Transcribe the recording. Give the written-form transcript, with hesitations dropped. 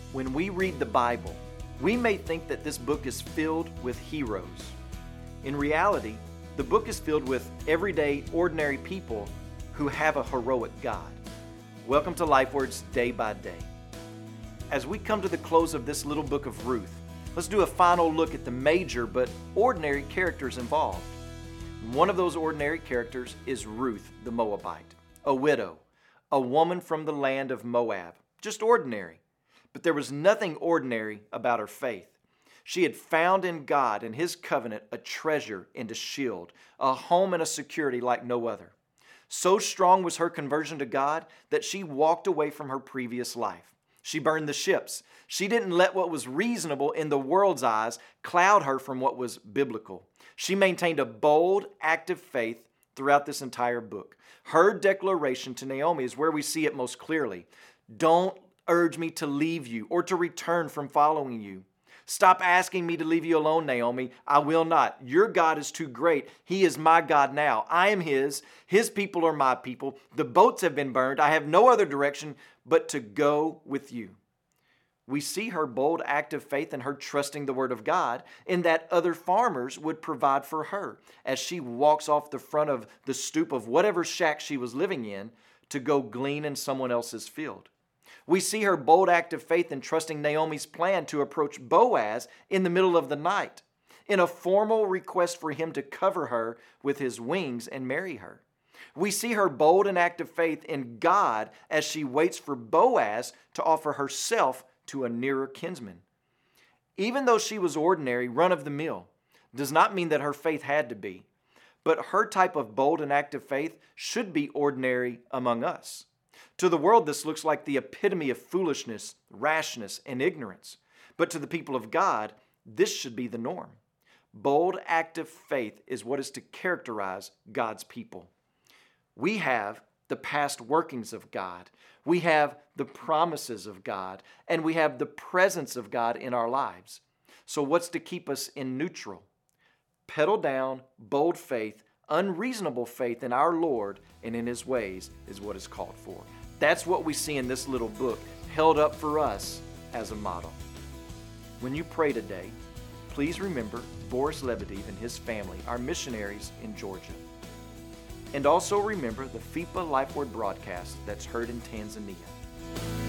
When we read the Bible, we may think that this book is filled with heroes. In reality, the book is filled with everyday, ordinary people who have a heroic God. Welcome to LifeWords Day by Day. As we come to the close of this little book of Ruth, let's do a final look at the major but ordinary characters involved. One of those ordinary characters is Ruth the Moabite, a widow, a woman from the land of Moab, just ordinary. But there was nothing ordinary about her faith. She had found in God and His covenant a treasure and a shield, a home and a security like no other. So strong was her conversion to God that she walked away from her previous life. She burned the ships. She didn't let what was reasonable in the world's eyes cloud her from what was biblical. She maintained a bold, active faith throughout this entire book. Her declaration to Naomi is where we see it most clearly. Don't urge me to leave you or to return from following you. Stop asking me to leave you alone, Naomi. I will not. Your God is too great. He is my God now. I am His. His people are my people. The boats have been burned. I have no other direction but to go with you. We see her bold act of faith and her trusting the word of God in that other farmers would provide for her as she walks off the front of the stoop of whatever shack she was living in to go glean in someone else's field. We see her bold act of faith in trusting Naomi's plan to approach Boaz in the middle of the night in a formal request for him to cover her with his wings and marry her. We see her bold and active faith in God as she waits for Boaz to offer herself to a nearer kinsman. Even though she was ordinary, run-of-the-mill, does not mean that her faith had to be. But her type of bold and active faith should be ordinary among us. To the world, this looks like the epitome of foolishness, rashness, and ignorance. But to the people of God, this should be the norm. Bold, active faith is what is to characterize God's people. We have the past workings of God. We have the promises of God. And we have the presence of God in our lives. So what's to keep us in neutral? Pedal down, bold faith, unreasonable faith in our Lord and in His ways is what is called for. That's what we see in this little book, held up for us as a model. When you pray today, please remember Boris Lebedev and his family, our missionaries in Georgia. And also remember the FIPA LifeWord broadcast that's heard in Tanzania.